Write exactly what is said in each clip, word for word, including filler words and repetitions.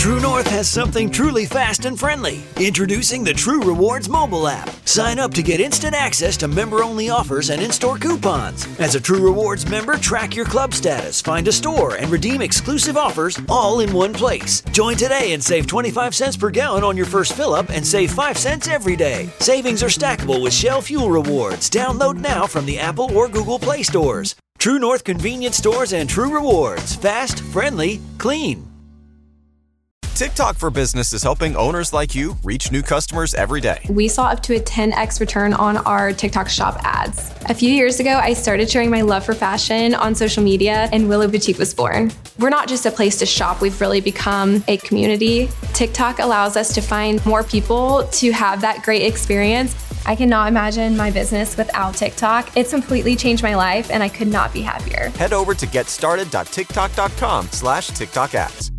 True North has something truly fast and friendly. Introducing the True Rewards mobile app. Sign up to get instant access to member-only offers and in-store coupons. As a True Rewards member, track your club status, find a store, and redeem exclusive offers all in one place. Join today and save twenty-five cents per gallon on your first fill-up and save five cents every day. Savings are stackable with Shell Fuel Rewards. Download now from the Apple or Google Play stores. True North Convenience Stores and True Rewards. Fast, friendly, clean. TikTok for Business is helping owners like you reach new customers every day. We saw up to a ten x return on our TikTok shop ads. A few years ago, I started sharing my love for fashion on social media, and Willow Boutique was born. We're not just a place to shop, we've really become a community. TikTok allows us to find more people to have that great experience. I cannot imagine my business without TikTok. It's completely changed my life, and I could not be happier. Head over to getstarted.tiktok.com slash TikTok ads.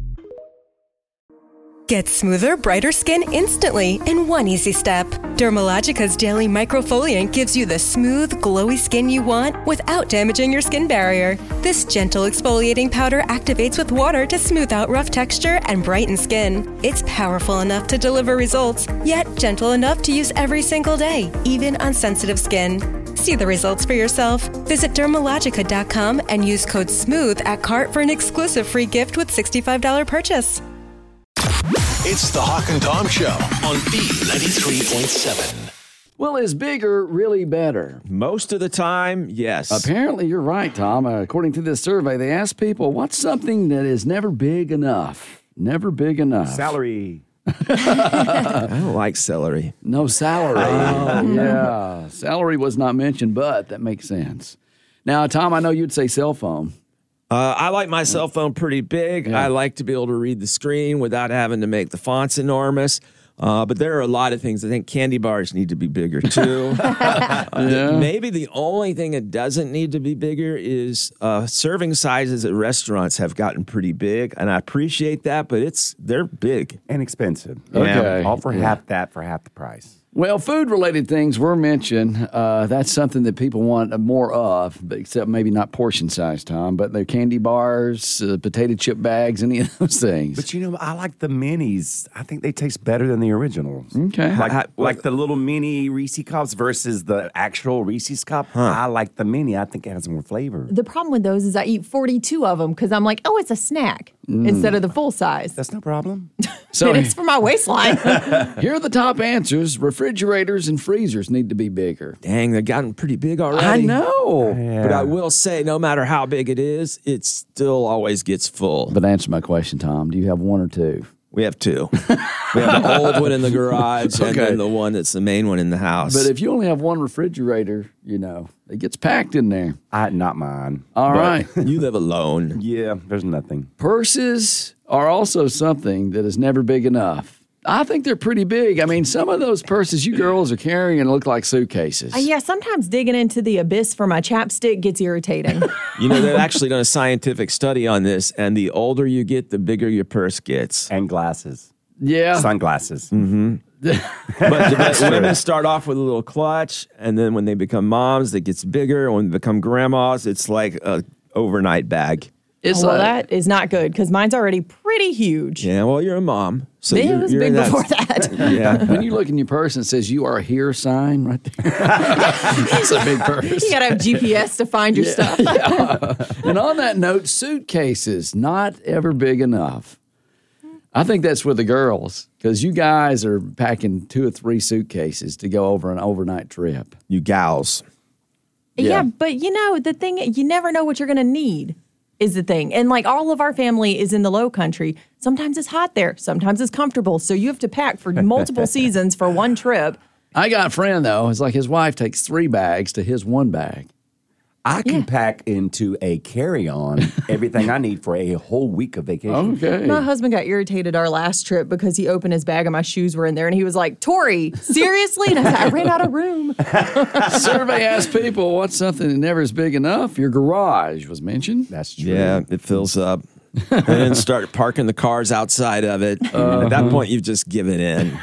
Get smoother, brighter skin instantly in one easy step. Dermalogica's daily microfoliant gives you the smooth, glowy skin you want without damaging your skin barrier. This gentle exfoliating powder activates with water to smooth out rough texture and brighten skin. It's powerful enough to deliver results, yet gentle enough to use every single day, even on sensitive skin. See the results for yourself. Visit Dermalogica dot com and use code SMOOTH at cart for an exclusive free gift with sixty-five dollars purchase. It's the Hawk and Tom Show on B ninety-three point seven. Well, is bigger really better? Most of the time, yes. Apparently, you're right, Tom. Uh, according to this survey, they asked people, what's something that is never big enough? Never big enough. Salary. I don't like celery. No salary. Oh, yeah. Salary was not mentioned, but that makes sense. Now, Tom, I know you'd say cell phone. Uh, I like my cell phone pretty big. Yeah. I like to be able to read the screen without having to make the fonts enormous. Uh, but there are a lot of things. I think candy bars need to be bigger, too. uh, yeah. Maybe the only thing that doesn't need to be bigger is uh, serving sizes at restaurants have gotten pretty big, and I appreciate that, but it's they're big. And expensive. Okay. All for yeah. half that for half the price. Well, food-related things were mentioned. Uh, that's something that people want more of, but except maybe not portion size, Tom. But they're candy bars, uh, potato chip bags, any of those things. But, you know, I like the minis. I think they taste better than the originals. Okay. Like, I, I, like the little mini Reese's Cups versus the actual Reese's Cup. Huh. I like the mini. I think it has more flavor. The problem with those is I eat forty-two of them because I'm like, oh, it's a snack mm. instead of the full size. That's no problem. So it's for my waistline. Here are the top answers. Refrigerators and freezers need to be bigger. Dang, they've gotten pretty big already. I know. Yeah. But I will say, no matter how big it is, it still always gets full. But answer my question, Tom. Do you have one or two? We have two. We have the old one in the garage okay. and then the one that's the main one in the house. But if you only have one refrigerator, you know, it gets packed in there. I Not mine. All right. You live alone. Yeah, there's nothing. Purses are also something that is never big enough. I think they're pretty big. I mean, some of those purses you girls are carrying look like suitcases. Uh, yeah, sometimes digging into the abyss for my chapstick gets irritating. You know, they've actually done a scientific study on this, and the older you get, the bigger your purse gets. And glasses. Yeah. Sunglasses. Mm-hmm. But, but women start off with a little clutch, and then when they become moms, it gets bigger. When they become grandmas, it's like an overnight bag. It's oh, well, like, that is not good because mine's already pretty huge. Yeah, well, you're a mom. So it you're, was you're big that, before that. Yeah. when you look in your purse and it says you are here sign right there. That's a big purse. You got to have G P S to find your yeah, stuff. yeah. And on that note, suitcases, not ever big enough. I think that's with the girls because you guys are packing two or three suitcases to go over an overnight trip. You gals. Yeah. Yeah. but you know, the thing, you never know what you're going to need. Is the thing. And like all of our family is in the low country. Sometimes it's hot there. Sometimes it's comfortable. So you have to pack for multiple seasons for one trip. I got a friend, though. It's like his wife takes three bags to his one bag. I can Yeah. pack into a carry-on everything I need for a whole week of vacation. Okay. My husband got irritated our last trip because he opened his bag and my shoes were in there. And he was like, Tori, seriously? And I said, I ran out of room. Survey asked people what's something that never is big enough. Your garage was mentioned. That's true. Yeah, it fills up. And then start parking the cars outside of it. Uh-huh. At that point, you've just given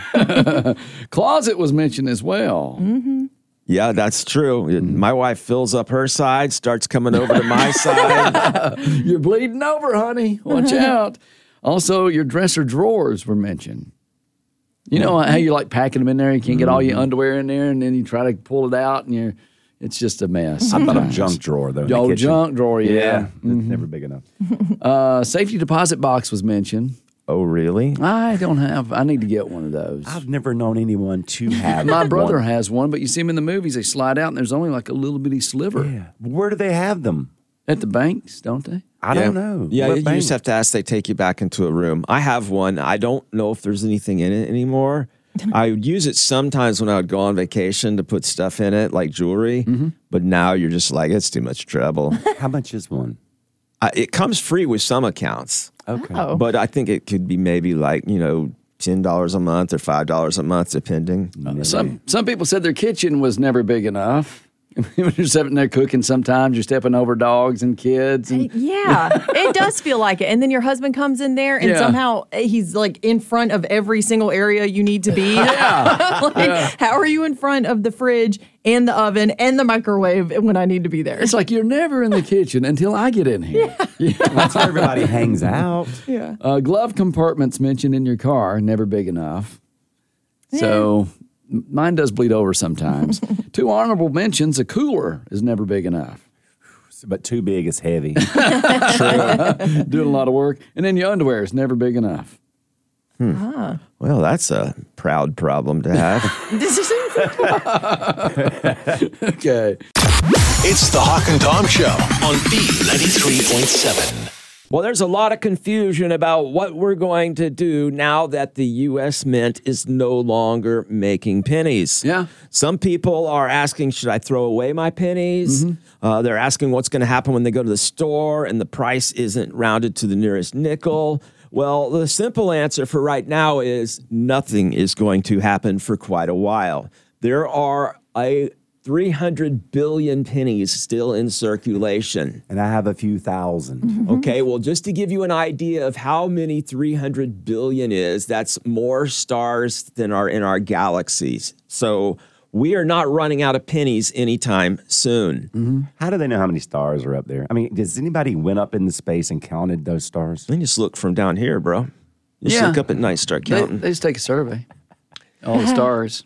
in. Closet was mentioned as well. Mm-hmm. Yeah, that's true. My wife fills up her side, starts coming over to my side. You're bleeding over, honey. Watch out. Also, your dresser drawers were mentioned. You know how you like packing them in there, you can't get all your underwear in there, and then you try to pull it out, and you're it's just a mess. I thought a sometimes. junk drawer, though. in the Oh, kitchen. junk drawer, yeah. Yeah, it's never big enough. Uh, safety deposit box was mentioned. Oh, really? I don't have. I need to get one of those. I've never known anyone to have My brother one. has one, but you see them in the movies. They slide out, and there's only like a little bitty sliver Yeah. Where do they have them? at the banks, don't they? I Yeah. don't know. Yeah, What you bank? just have to ask. They take you back into a room. I have one. I don't know if there's anything in it anymore. I would use it sometimes when I would go on vacation to put stuff in it, like jewelry. But now you're just like, it's too much trouble. How much is one? uh, it comes free with some accounts. Okay. Oh. But I think it could be maybe like, you know, ten dollars a month or five dollars a month, depending. Some some people said their kitchen was never big enough. When you're sitting there cooking, sometimes you're stepping over dogs and kids. And Yeah, it does feel like it. And then your husband comes in there and Yeah. somehow he's like in front of every single area you need to be. Yeah. Like, Yeah. How are you in front of the fridge and the oven and the microwave when I need to be there? It's like you're never in the kitchen until I get in here. That's where everybody hangs out. Yeah. Uh, glove compartments mentioned in your car, never big enough. So m- mine does bleed over sometimes. Two honorable mentions, a cooler is never big enough. But too big is heavy. Doing a lot of work. And then your underwear is never big enough. Well, that's a proud problem to have. Okay. It's the Hawk and Tom Show on B ninety-three point seven. Well, there's a lot of confusion about what we're going to do now that the U S Mint is no longer making pennies. Yeah. Some people are asking, should I throw away my pennies? Uh, they're asking what's going to happen when they go to the store and the price isn't rounded to the nearest nickel. Well, the simple answer for right now is nothing is going to happen for quite a while. There are a three hundred billion pennies still in circulation. And I have a few thousand. Okay, well, just to give you an idea of how many three hundred billion is, that's more stars than are in our galaxies. So we are not running out of pennies anytime soon. How do they know how many stars are up there? I mean, does anybody went up into space and counted those stars? Then just look from down here, bro. Just Yeah. look up at night, start They, counting. they just take a survey. All the stars.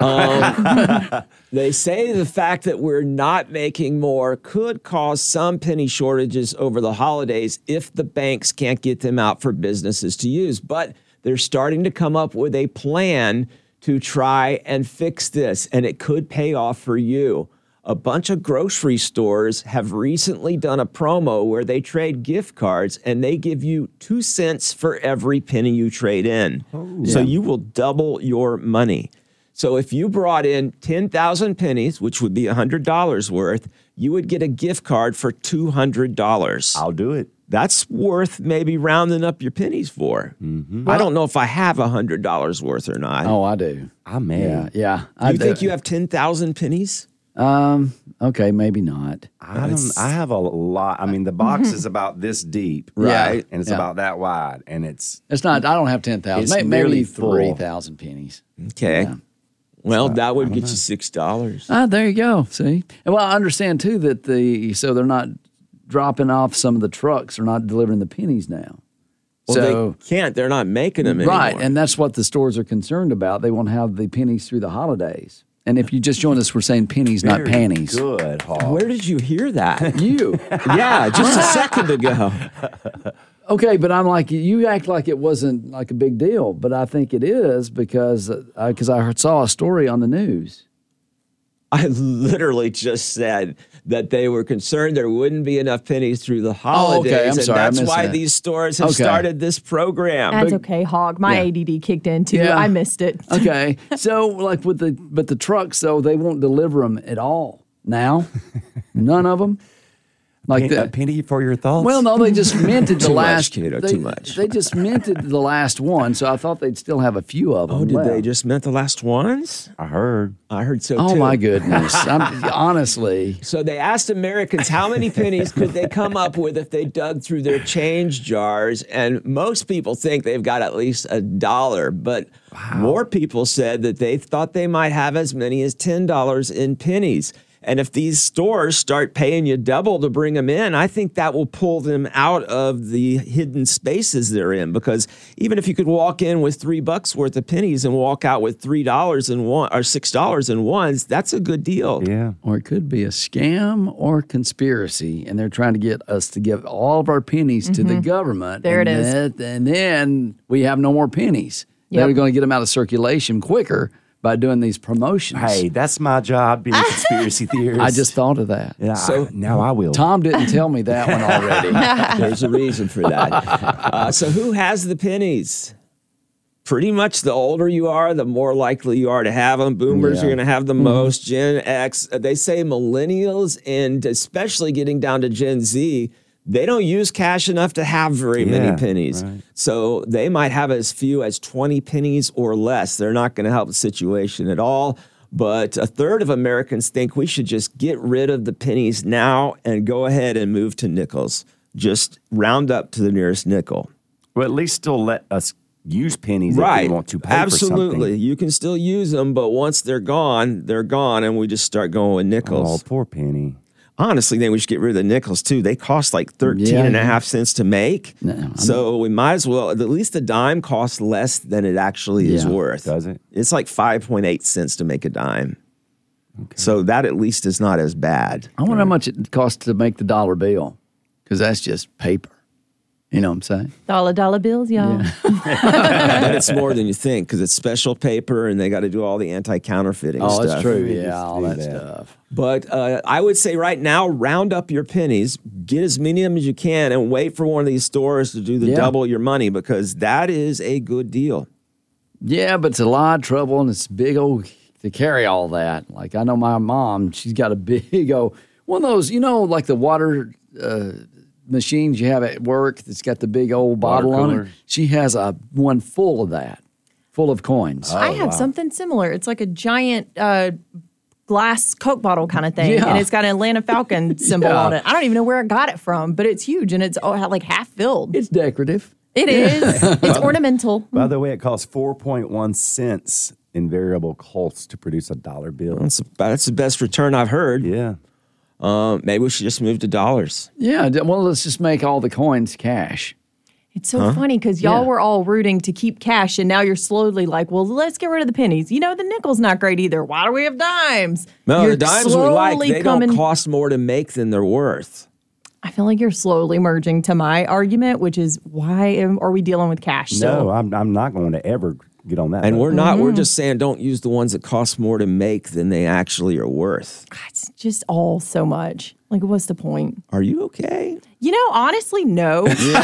They say the fact that we're not making more could cause some penny shortages over the holidays if the banks can't get them out for businesses to use. But they're starting to come up with a plan to try and fix this, and it could pay off for you. A bunch of grocery stores have recently done a promo where they trade gift cards and they give you two cents for every penny you trade in. So you will double your money. So if you brought in ten thousand pennies, which would be one hundred dollars worth, you would get a gift card for two hundred dollars. I'll do it. That's worth maybe rounding up your pennies for. I don't know if I have one hundred dollars worth or not. Oh, I do. I may. Yeah, yeah. I you do. think you have ten thousand pennies? Um. Okay, maybe not. I don't. I have a lot. I mean, the box is about this deep, Yeah, right? And it's yeah. about that wide, and it's It's not. I don't have ten It's thousand. Maybe nearly full. three thousand pennies. Okay. Yeah. Well, that would get you six dollars. Ah, there you go. See, and well, I understand too that the so they're not dropping off some of the trucks. They're not delivering the pennies now. Well, so they can't. They're not making them anymore. right, and that's what the stores are concerned about. They won't have the pennies through the holidays. And if you just joined us, we're saying pennies, not very panties. good. Hawk. Where did you hear that? You. Yeah, just a second ago. Okay, but I'm like, you act like it wasn't like a big deal, but I think it is because because I heard, saw a story on the news. I literally just said that they were concerned there wouldn't be enough pennies through the holidays. Oh, okay. I'm and sorry, I that's missed why that. these stores have Okay. started this program. That's okay, Hog. My Yeah. A D D kicked in too. Yeah. I missed it. Okay, so like with the but the trucks though, they won't deliver them at all now. None of them. Like Pen- a the, penny for your thoughts? well, no, they just minted the Too much, last. kiddo, they, too much. They just minted the last one, so I thought they'd still have a few of them. Oh, did they left. just mint the last ones? I heard. I heard so Oh too. my goodness! I'm, honestly, So they asked Americans how many pennies could they come up with if they dug through their change jars, and most people think they've got at least a dollar, but more people said that they thought they might have as many as ten dollars in pennies. And if these stores start paying you double to bring them in, I think that will pull them out of the hidden spaces they're in. Because even if you could walk in with three bucks worth of pennies and walk out with three dollars and one or six dollars in ones, that's a good deal. Yeah. Or it could be a scam or conspiracy, and they're trying to get us to give all of our pennies to the government. There and it is. That, and then we have no more pennies. Yep. They're going to get them out of circulation quicker by doing these promotions. Hey, that's my job, being a conspiracy theorist. I just thought of that. Yeah, So- I- now I will. Tom didn't tell me that one already. There's a reason for that. Uh, so who has the pennies? Pretty much the older you are, the more likely you are to have them. Boomers Yeah. are going to have the most. Gen X, uh, they say millennials, and especially getting down to Gen Z, they don't use cash enough to have very Yeah, many pennies. right. So they might have as few as twenty pennies or less. They're not going to help the situation at all. But a third of Americans think we should just get rid of the pennies now and go ahead and move to nickels. Just round up to the nearest nickel. Well, at least still let us use pennies if Right. we want to pay Absolutely. for something. You can still use them, but once they're gone, they're gone, and we just start going with Oh, nickels. poor penny. Honestly, then we should get rid of the nickels too. They cost like thirteen Yeah, and a yeah. half cents to make. No, so we might as well, at least the dime costs less than it actually is Yeah. worth. Does it? It's like five point eight cents to make a dime. So that at least is not as bad. I wonder how much it costs to make the dollar bill, because that's just paper. You know what I'm saying? Dollar dollar bills, y'all. And it's more than you think because it's special paper and they got to do all the anti-counterfeiting Oh, stuff. that's true. Just Yeah, all do that, that. stuff. But uh, I would say right now, round up your pennies, get as many of them as you can, and wait for one of these stores to do the Yeah. double your money because that is a good deal. Yeah, but it's a lot of trouble and it's big old to carry all that. Like I know my mom, she's got a big old one of those, you know, like the water uh, machines you have at work that's got the big old bottle on cooler. it. She has a one full of that, full of coins. I have something similar. It's like a giant uh, glass Coke bottle kind of thing, Yeah. and it's got an Atlanta Falcon symbol Yeah. on it. I don't even know where I got it from, but it's huge and it's oh, like half filled. It's decorative. It is. It's ornamental. By the way, it costs four point one cents in variable cost to produce a dollar bill. That's, that's the best return I've heard. Yeah. Um, maybe we should just move to dollars. Yeah, d- well, let's just make all the coins cash. It's so funny because y'all Yeah. were all rooting to keep cash, and now you're slowly like, well, let's get rid of the pennies. You know, the nickel's not great either. Why do we have dimes? No, You're the dimes we like, slowly they coming- don't cost more to make than they're worth. I feel like you're slowly merging to my argument, which is why am, are we dealing with cash? No, still? I'm, I'm not going to ever get on that. And boat. we're not, Mm-hmm. we're just saying don't use the ones that cost more to make than they actually are worth. It's just all so much. Like, what's the point? Are you okay? You know, honestly, no.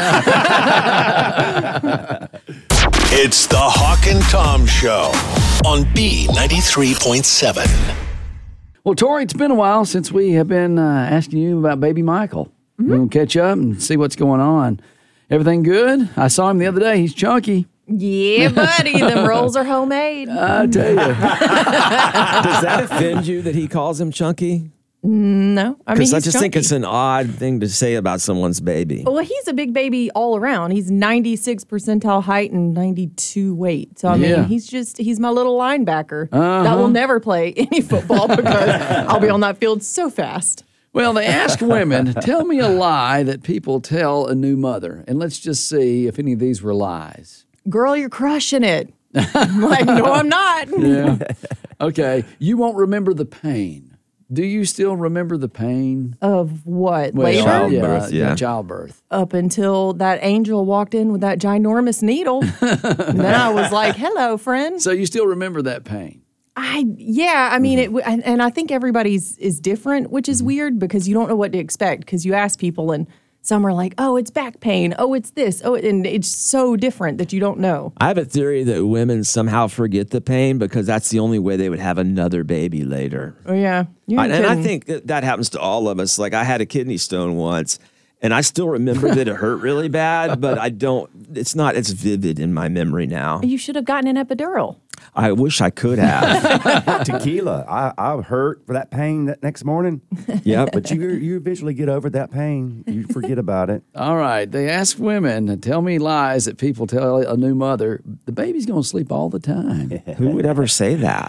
It's the Hawk and Tom Show on B ninety-three point seven. Well, Tori, it's been a while since we have been uh, asking you about baby Michael. Mm-hmm. We're going to catch up and see what's going on. Everything good? I saw him the other day. He's chunky. Yeah, buddy. Them rolls are homemade. I tell you. Does that offend you that he calls him chunky? No. I mean, Because I he's just think chunky. it's an odd thing to say about someone's baby. Well, he's a big baby all around. He's ninety-six percentile height and ninety-two weight. So, I mean, Yeah. he's just, he's my little linebacker that will never play any football because I'll be on that field so fast. Well, they ask women, tell me a lie that people tell a new mother. And let's just see if any of these were lies. Girl, you're crushing it. I'm like, no, I'm not. Yeah. Okay. You won't remember the pain. Do you still remember the pain? Of what? Well, Labor? Childbirth, yeah, yeah. childbirth. Up until that angel walked in with that ginormous needle. And then I was like, hello, friend. So you still remember that pain? I yeah, I mean it, and, and I think everybody's is different, which is weird because you don't know what to expect because you ask people and some are like, oh, it's back pain, oh, it's this, oh, and it's so different that you don't know. I have a theory that women somehow forget the pain because that's the only way they would have another baby later. Oh yeah, you I, ain't and I kidding. think that, that happens to all of us. Like I had a kidney stone once, and I still remember that it hurt really bad, but I don't. It's not as vivid in my memory now. you should have gotten an epidural. I wish I could have. Tequila. I, I hurt for that pain that next morning. Yep. But you you eventually get over that pain. You forget about it. All right. They ask women, tell me lies that people tell a new mother. The baby's going to sleep all the time. Who would ever say that?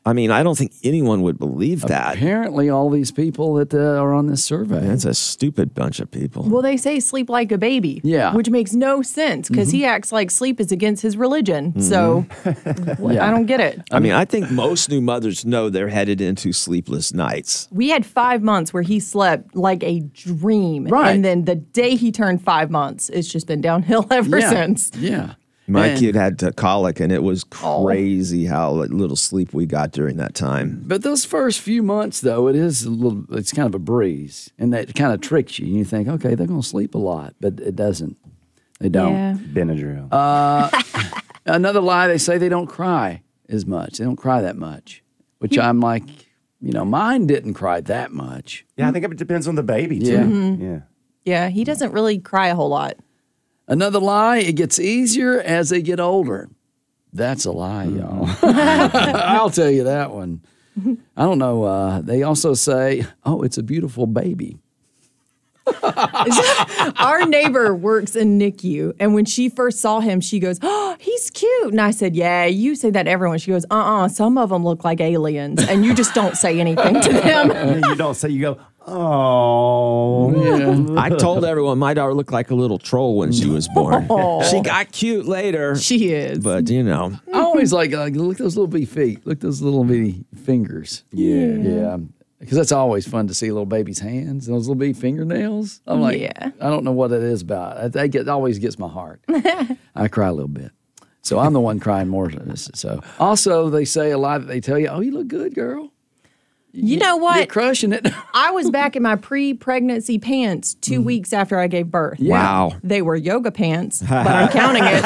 I mean, I don't think anyone would believe that. Apparently, all these people that uh, are on this survey. That's a stupid bunch of people. Well, they say sleep like a baby. Yeah. Which makes no sense because mm-hmm. he acts like sleep is against his religion. Mm-hmm. So yeah. I don't get it. I mean, I think most new mothers know they're headed into sleepless nights. We had five months where he slept like a dream. Right. And then the day he turned five months, it's just been downhill ever yeah. since. Yeah. My and, kid had uh, colic, and it was crazy oh. how little sleep we got during that time. But those first few months, though, it is a little, it's kind of a breeze, and that kind of tricks you. And you think, okay, they're going to sleep a lot, but it doesn't. They don't. Yeah. Benadryl. Uh, another lie, they say they don't cry as much. They don't cry that much, which I'm like, you know, mine didn't cry that much. Yeah, I think it depends on the baby, too. Yeah. Mm-hmm. Yeah. Yeah, he doesn't really cry a whole lot. Another lie, it gets easier as they get older. That's a lie, y'all. I'll tell you that one. I don't know. Uh, they also say, oh, it's a beautiful baby. Our neighbor works in N I C U, and when she first saw him, she goes, oh, he's cute. And I said, yeah, you say that to everyone. She goes, uh-uh, some of them look like aliens, and you just don't say anything to them. You don't say, you go, oh. Yeah. I told everyone my daughter looked like a little troll when she was born. Oh. She got cute later. She is. But, you know. I always like, like, look at those little bitty feet. Look at those little bitty fingers. Yeah. Yeah. Because that's always fun to see little baby's hands and those little bitty fingernails. I'm like, Yeah. I don't know what it is about it. That get, always gets my heart. I cry a little bit. So I'm the one crying more. So also, they say a lot that they tell you, oh, you look good, girl. You know what? You're crushing it. I was back in my pre-pregnancy pants two mm. weeks after I gave birth. Yeah. Wow. They were yoga pants, but I'm counting it.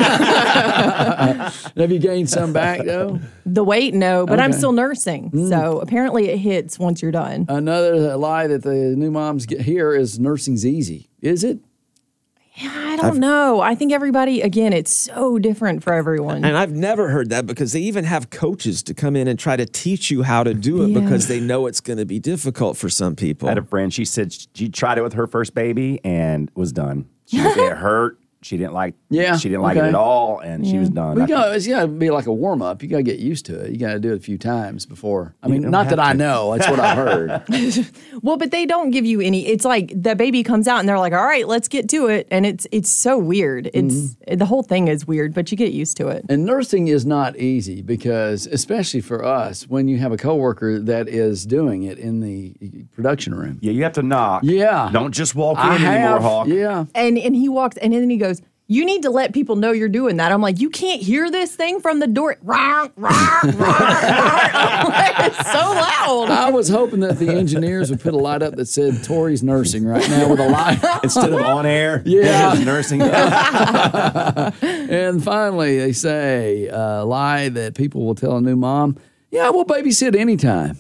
Have you gained some back, though? The weight, no, but Okay. I'm still nursing. Mm. So apparently it hits once you're done. Another lie that the new moms get here is nursing's easy. Is it? Yeah, I don't I've, know. I think everybody, again, it's so different for everyone. And I've never heard that because they even have coaches to come in and try to teach you how to do it Yeah. because they know it's going to be difficult for some people. I had a friend, she said she tried it with her first baby and was done. She was, it hurt. She didn't like Yeah, She didn't like okay. it at all, and she was done. We got, it's got to be like a warm up. You got to get used to it. You got to do it a few times before. I mean, don't not that have I to. know. That's what I heard. Well, but they don't give you any. It's like the baby comes out and they're like, all right, let's get to it. And it's it's so weird. It's Mm-hmm. the whole thing is weird, but you get used to it. And nursing is not easy because, especially for us, when you have a coworker that is doing it in the production room. Yeah, you have to knock. Yeah. Don't just walk in I anymore, have. Hawk. Yeah. And and he walks and then he goes, you need to let people know you're doing that. I'm like, you can't hear this thing from the door. Rah, rah, rah, rah. It's so loud. I was hoping that the engineers would put a light up that said Tori's nursing right now with a light. Instead of on air, Yeah. just nursing. And finally, they say a lie that people will tell a new mom, yeah, we'll babysit anytime.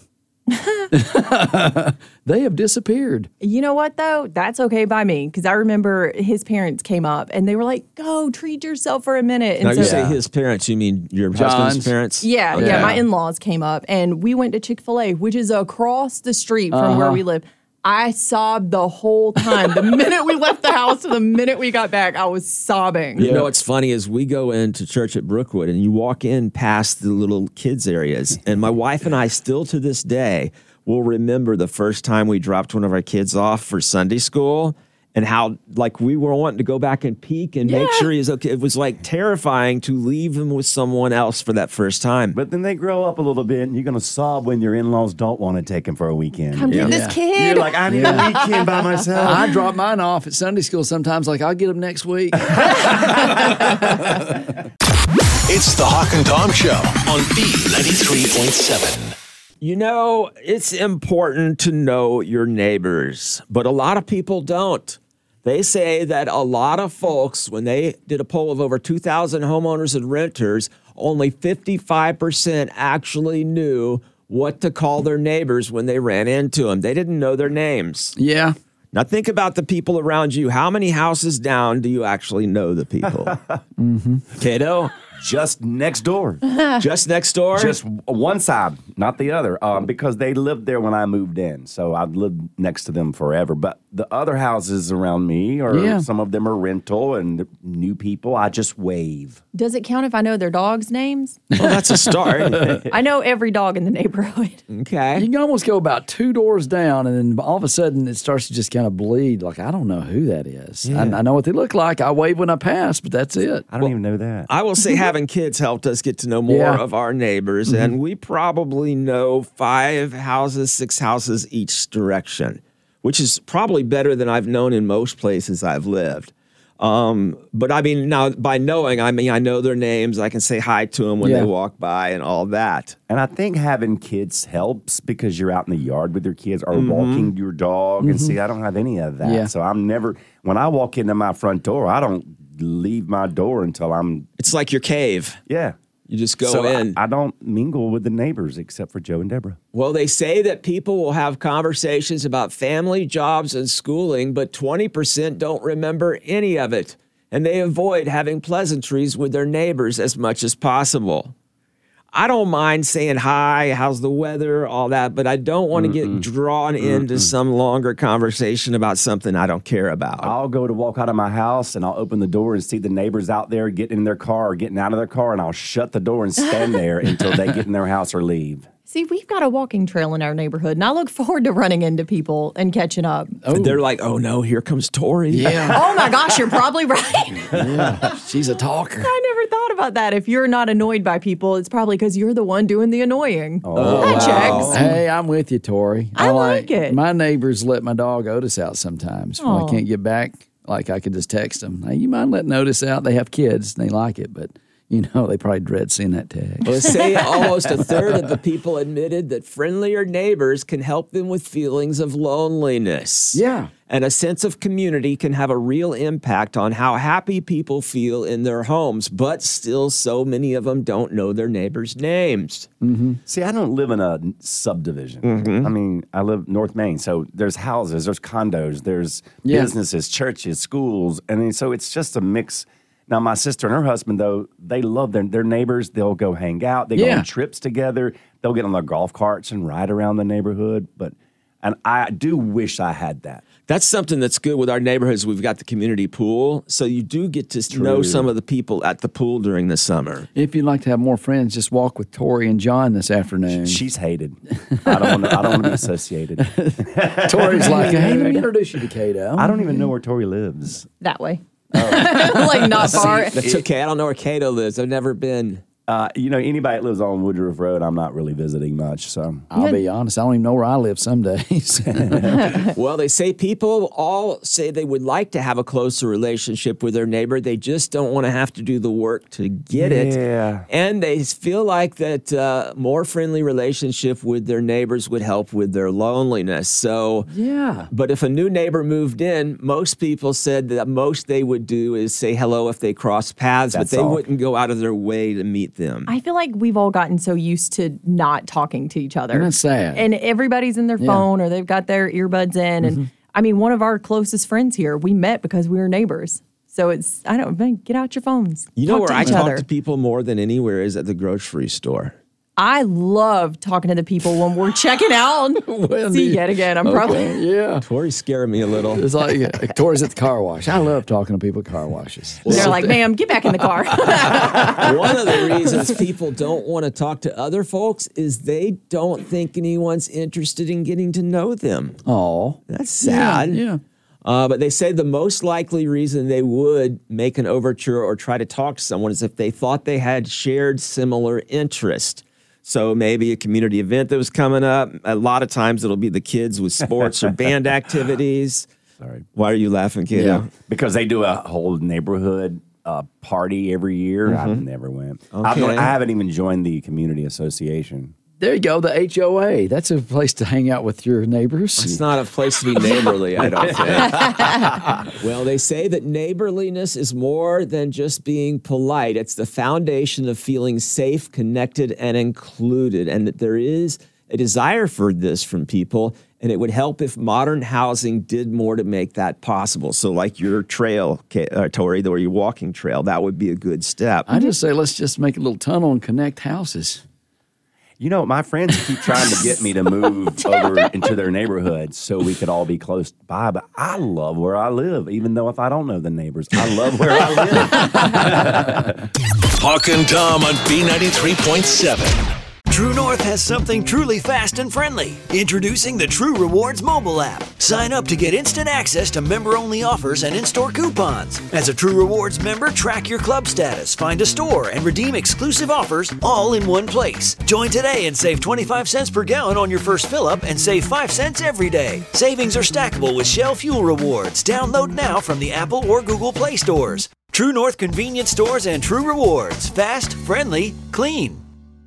They have disappeared. You know what, though? That's okay by me because I remember his parents came up and they were like, go treat yourself for a minute. And Now, so, you say his parents, you mean your John's. husband's parents? Yeah, Okay. yeah. My in-laws came up and we went to Chick-fil-A, which is across the street from Uh-huh. where we live. I sobbed the whole time. The minute we left the house to the minute we got back, I was sobbing. You know what's funny is we go into church at Brookwood and you walk in past the little kids areas, and my wife and I still to this day will remember the first time we dropped one of our kids off for Sunday school and how like we were wanting to go back and peek and make Yeah. sure he's okay. It was like terrifying to leave him with someone else for that first time. But then they grow up a little bit, and you're going to sob when your in-laws don't want to take him for a weekend. Come get this Yeah. kid. You're like, I need a weekend by myself. I drop mine off at Sunday school sometimes, like, I'll get them next week. It's the Hawk and Tom Show on B ninety-three point seven. You know, it's important to know your neighbors, but a lot of people don't. They say that a lot of folks, when they did a poll of over two thousand homeowners and renters, only fifty-five percent actually knew what to call their neighbors when they ran into them. They didn't know their names. Yeah. Now think about the people around you. How many houses down do you actually know the people? mm-hmm. Cato? Just next door. Just next door? Just one side. Not the other, um, because they lived there when I moved in. So I've lived next to them forever. But the other houses around me, are Yeah. some of them are rental and the new people, I just wave. Does it count if I know their dogs' names? Well, that's a start. I know every dog in the neighborhood. Okay. You can almost go about two doors down, and then all of a sudden it starts to just kind of bleed. Like, I don't know who that is. I, I know what they look like. I wave when I pass, but that's it. I don't even know that. I will say having kids helped us get to know more Yeah. of our neighbors, Mm-hmm. and we probably know five houses, six houses each direction, which is probably better than I've known in most places I've lived. Um, but I mean, now by knowing, I mean, I know their names. I can say hi to them when Yeah. they walk by and all that. And I think having kids helps because you're out in the yard with your kids or Mm-hmm. walking your dog. And see, I don't have any of that. Yeah. So I'm never, when I walk into my front door, I don't leave my door until I'm, It's like your cave. yeah. You just go so in. I, I don't mingle with the neighbors except for Joe and Deborah. Well, they say that people will have conversations about family, jobs, and schooling, but twenty percent don't remember any of it. And they avoid having pleasantries with their neighbors as much as possible. I don't mind saying hi, how's the weather, all that, but I don't want to get drawn into some longer conversation about something I don't care about. I'll go to walk out of my house and I'll open the door and see the neighbors out there getting in their car or getting out of their car, and I'll shut the door and stand there until they get in their house or leave. See, we've got a walking trail in our neighborhood, and I look forward to running into people and catching up. And they're like, oh no, here comes Tori. Yeah. Oh my gosh, you're probably right. yeah. She's a talker. I never thought about that. If you're not annoyed by people, it's probably because you're the one doing the annoying. Oh, that wow. checks. Hey, I'm with you, Tori. I like it. My neighbors let my dog Otis out sometimes when Aw. I can't get back. Like, I could just text them, hey, you mind letting Otis out? They have kids and they like it, but you know, they probably dread seeing that text. Well, say almost a third of the people admitted that friendlier neighbors can help them with feelings of loneliness. Yeah. And a sense of community can have a real impact on how happy people feel in their homes, but still so many of them don't know their neighbors' names. See, I don't live in a subdivision. I mean, I live North Main, so there's houses, there's condos, there's Yeah. businesses, churches, schools, and then, so it's just a mix. Now, my sister and her husband, though, they love their, their neighbors. They'll go hang out. They go Yeah. on trips together. They'll get on their golf carts and ride around the neighborhood. But, and I do wish I had that. That's something that's good with our neighborhoods. We've got the community pool, so you do get to know some of the people at the pool during the summer. If you'd like to have more friends, just walk with Tori and John this afternoon. She's hated. I don't want to, I don't want to be associated. Tori's like, hey, let me introduce you to Cato. I don't even know where Tori lives. That way. Like not far. That's okay. I don't know where Cato lives. I've never been. Uh, you know, anybody that lives on Woodruff Road, I'm not really visiting much. So I'll be honest, I don't even know where I live some days. Well, they say people all say they would like to have a closer relationship with their neighbor. They just don't want to have to do the work to get Yeah. it. And they feel like that uh, more friendly relationship with their neighbors would help with their loneliness. So, Yeah. But if a new neighbor moved in, most people said that most they would do is say hello if they cross paths, That's but they all. wouldn't go out of their way to meet them. I feel like we've all gotten so used to not talking to each other. And that's sad. And everybody's in their phone or they've got their earbuds in. And I mean, one of our closest friends here, we met because we were neighbors. So it's, I don't know, get out your phones. You know Talk where to I each talk other. to people more than anywhere is at the grocery store. I love talking to the people when we're checking out. When See, do you- yet again, I'm Okay, probably. yeah. Tori's scaring me a little. It's like uh, Tori's at the car wash. I love talking to people at car washes. They're like, ma'am, get back in the car. One of the reasons people don't want to talk to other folks is they don't think anyone's interested in getting to know them. Oh, That's sad. yeah. Uh, but they say the most likely reason they would make an overture or try to talk to someone is if they thought they had shared similar interest. So maybe a community event that was coming up. A lot of times it'll be the kids with sports or band activities. Sorry. Why are you laughing, Kato? Yeah. Because they do a whole neighborhood uh, party every year. I've never went. I've Okay. I haven't even joined the community association. There you go, the H O A. That's a place to hang out with your neighbors. It's not a place to be neighborly, I don't think. Well, they say that neighborliness is more than just being polite. It's the foundation of feeling safe, connected, and included, and that there is a desire for this from people, and it would help if modern housing did more to make that possible. So like your trail, Ka- uh, Tori, or your walking trail, that would be a good step. I just say let's just make a little tunnel and connect houses. You know, my friends keep trying to get me to move over into their neighborhood so we could all be close by, but I love where I live, even though if I don't know the neighbors, I love where I live. Hawk and Tom on B ninety-three point seven. True North has something truly fast and friendly. Introducing the True Rewards mobile app. Sign up to get instant access to member-only offers and in-store coupons. As a True Rewards member, track your club status, find a store, and redeem exclusive offers all in one place. Join today and save twenty-five cents per gallon on your first fill-up and save five cents every day. Savings are stackable with Shell Fuel Rewards. Download now from the Apple or Google Play stores. True North convenience stores and True Rewards. Fast, friendly, clean.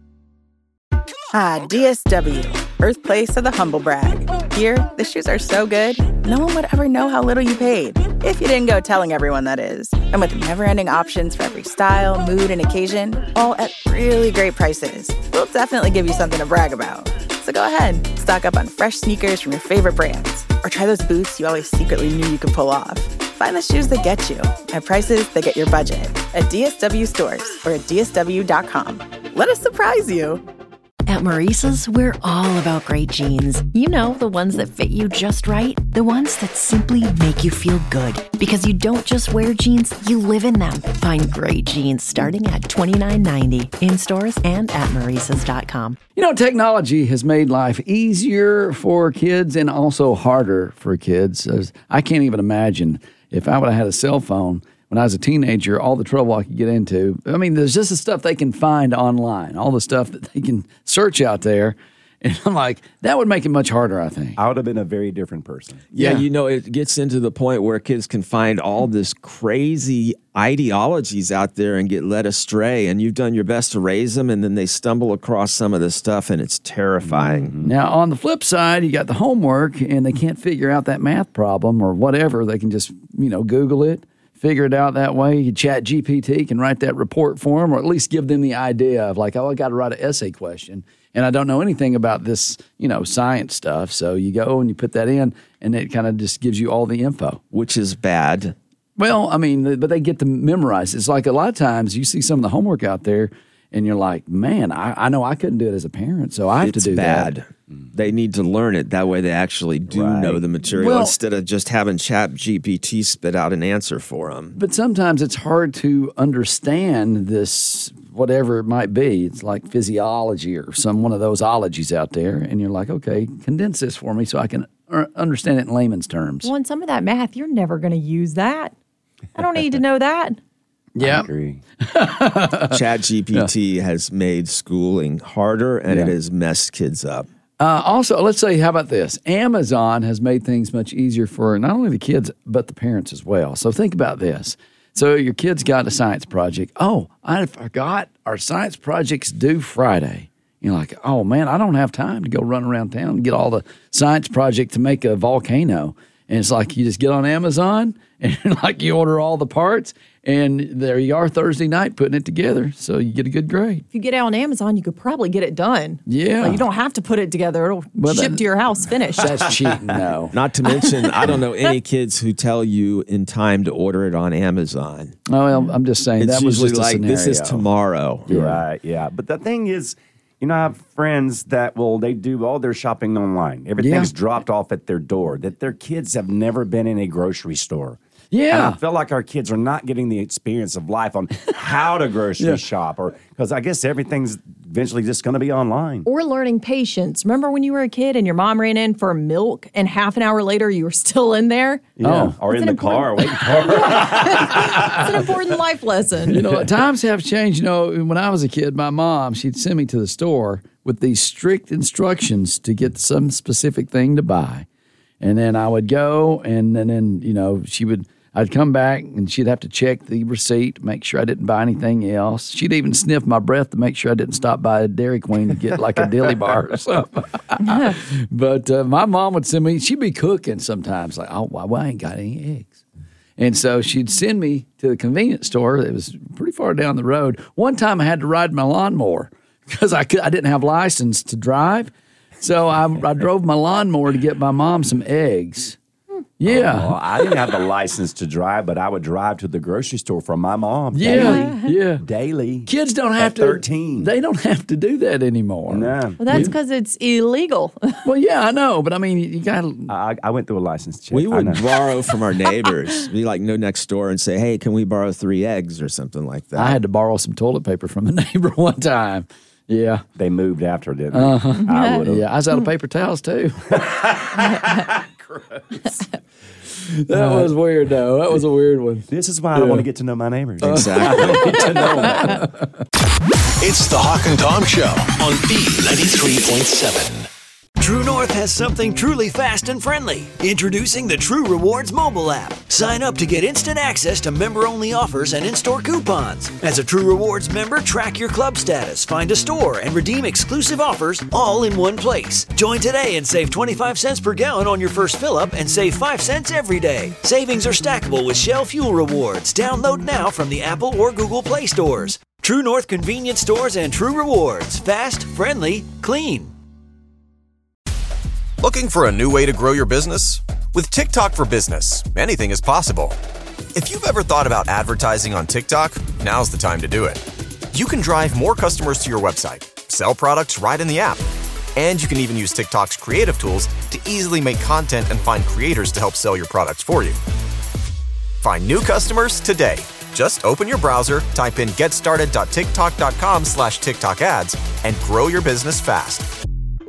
Ah, D S W, birthplace of the humble brag. Here, the shoes are so good, no one would ever know how little you paid. If you didn't go telling everyone, that is. And with never-ending options for every style, mood, and occasion, all at really great prices, we'll definitely give you something to brag about. So go ahead, stock up on fresh sneakers from your favorite brands, or try those boots you always secretly knew you could pull off. Find the shoes that get you at prices that get your budget at D S W stores or at D S W dot com. Let us surprise you. At Maurice's, we're all about great jeans. You know, the ones that fit you just right. The ones that simply make you feel good. Because you don't just wear jeans, you live in them. Find great jeans starting at twenty-nine ninety in stores and at Maurice's dot com. You know, technology has made life easier for kids and also harder for kids. As I can't even imagine if I would have had a cell phone when I was a teenager, all the trouble I could get into. I mean, there's just the stuff they can find online, all the stuff that they can search out there. And I'm like, that would make it much harder, I think. I would have been a very different person. Yeah, yeah, you know, it gets into the point where kids can find all this crazy ideologies out there and get led astray. And you've done your best to raise them, and then they stumble across some of this stuff, and it's terrifying. Mm-hmm. Now, on the flip side, you got the homework, and they can't figure out that math problem or whatever. They can just, you know, Google it. Figure it out that way. You Chat G P T can write that report for them, or at least give them the idea of like, oh, I got to write an essay question, and I don't know anything about this, you know, science stuff. So you go and you put that in, and it kind of just gives you all the info, which is bad. Well, I mean, but they get to memorize. It's like a lot of times you see some of the homework out there, and you're like, man, I, I know I couldn't do it as a parent, so I have it's to do bad. that. They need to learn it. That way they actually do Right. know the material Well- instead of just having Chat G P T spit out an answer for them. But sometimes it's hard to understand this, whatever it might be. It's like physiology or some one of those ologies out there. And you're like, okay, condense this for me so I can uh, understand it in layman's terms. Well, and some of that math, you're never going to use that. I don't need to know that. Yeah. I agree. Chat G P T yeah. has made schooling harder, and Yeah. it has messed kids up. Uh, also, let's say, how about this? Amazon has made things much easier for not only the kids, but the parents as well. So think about this. So your kid's got a science project. Oh, I forgot our science project's due Friday. You're like, oh, man, I don't have time to go run around town and get all the science project to make a volcano. And it's like you just get on Amazon and like you order all the parts, and there you are Thursday night putting it together. So you get a good grade. If you get it on Amazon, you could probably get it done. Yeah. Like, you don't have to put it together. It'll Well, ship that- to your house finished. That's cheating, no. Not to mention, I don't know any kids who tell you in time to order it on Amazon. Oh, well, I'm just saying It's that was usually just a like, scenario. this is tomorrow. You're right, yeah. But the thing is, you know, I have friends that will, they do all their shopping online. Everything's Yeah. dropped off at their door, that their kids have never been in a grocery store. Yeah. And I feel like our kids are not getting the experience of life on how to grocery Yeah. shop, or because I guess everything's eventually just going to be online. Or learning patience. Remember when you were a kid and your mom ran in for milk and half an hour later you were still in there? Yeah. Oh. Or It's in an the car waiting for her. It's an important life lesson. You know, times have changed. You know, when I was a kid, my mom, she'd send me to the store with these strict instructions to get some specific thing to buy. And then I would go, and, and then, you know, she would, I'd come back, and she'd have to check the receipt, make sure I didn't buy anything else. She'd even sniff my breath to make sure I didn't stop by a Dairy Queen to get like a dilly bar or something. But uh, my mom would send me, she'd be cooking sometimes, like, oh, well, I ain't got any eggs. And so she'd send me to the convenience store that was pretty far down the road. One time I had to ride my lawnmower because I, could, I didn't have license to drive. So I, I drove my lawnmower to get my mom some eggs. Yeah. Oh, I didn't have the license to drive, but I would drive to the grocery store from my mom. Yeah, daily. yeah. Daily. Kids don't have At to. thirteen. They don't have to do that anymore. No. Well, that's because it's illegal. Well, yeah, I know, but I mean, you got to. I, I went through a license check. We I would know. borrow from our neighbors. We like go next door and say, "Hey, can we borrow three eggs or something like that?" I had to borrow some toilet paper from a neighbor one time. Yeah. They moved after, didn't they? Uh-huh. I would have. Yeah, I was out of paper towels too. Gross. That was weird, though. That was a weird one. This is why I don't want to get to know my neighbors. Exactly. to know them. It's the Hawk and Tom Show on B ninety-three point seven. True North has something truly fast and friendly. Introducing the True Rewards mobile app. Sign up to get instant access to member-only offers and in-store coupons. As a True Rewards member, track your club status, find a store, and redeem exclusive offers all in one place. Join today and save twenty-five cents per gallon on your first fill-up and save five cents every day. Savings are stackable with Shell Fuel Rewards. Download now from the Apple or Google Play stores. True North convenience stores and True Rewards. Fast, friendly, clean. Looking for a new way to grow your business? With TikTok for Business, anything is possible. If you've ever thought about advertising on TikTok, now's the time to do it. You can drive more customers to your website, sell products right in the app, and you can even use TikTok's creative tools to easily make content and find creators to help sell your products for you. Find new customers today. Just open your browser, type in getstarted.tiktok.com slash TikTok ads, and grow your business fast.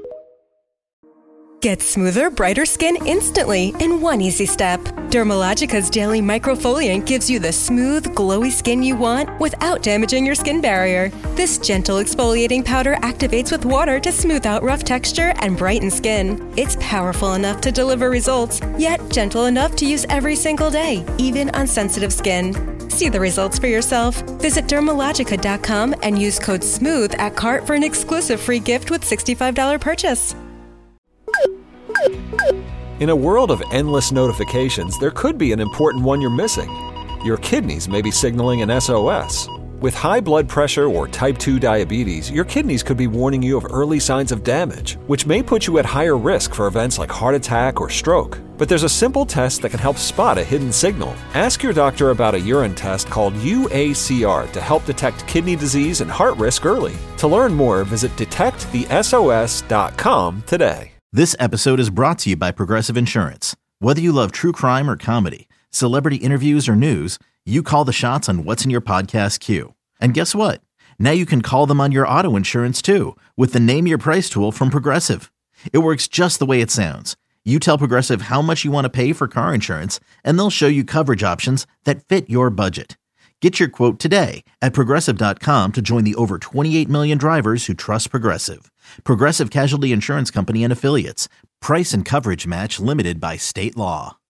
Get smoother, brighter skin instantly in one easy step. Dermalogica's Daily Microfoliant gives you the smooth, glowy skin you want without damaging your skin barrier. This gentle exfoliating powder activates with water to smooth out rough texture and brighten skin. It's powerful enough to deliver results, yet gentle enough to use every single day, even on sensitive skin. See the results for yourself. Visit dermalogica dot com and use code SMOOTH at cart for an exclusive free gift with sixty-five dollars purchase. In a world of endless notifications, there could be an important one you're missing. Your kidneys may be signaling an S O S. With high blood pressure or type two diabetes, your kidneys could be warning you of early signs of damage, which may put you at higher risk for events like heart attack or stroke. But there's a simple test that can help spot a hidden signal. Ask your doctor about a urine test called U A C R to help detect kidney disease and heart risk early. To learn more, visit detect the S O S dot com today. This episode is brought to you by Progressive Insurance. Whether you love true crime or comedy, celebrity interviews or news, you call the shots on what's in your podcast queue. And guess what? Now you can call them on your auto insurance too with the Name Your Price tool from Progressive. It works just the way it sounds. You tell Progressive how much you want to pay for car insurance, and they'll show you coverage options that fit your budget. Get your quote today at Progressive dot com to join the over twenty-eight million drivers who trust Progressive. Progressive Casualty Insurance Company and Affiliates. Price and coverage match limited by state law.